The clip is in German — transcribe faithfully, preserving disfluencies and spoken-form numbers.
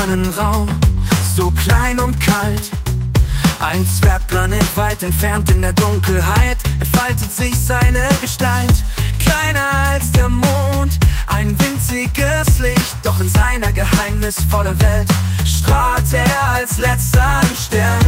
fernen Raum, so klein und kalt. Ein Zwergplanet weit entfernt in der Dunkelheit, entfaltet sich seine Gestalt. Kleiner als der Mond, ein winziges Licht, doch in seiner geheimnisvollen Welt strahlt er als letzter Stern.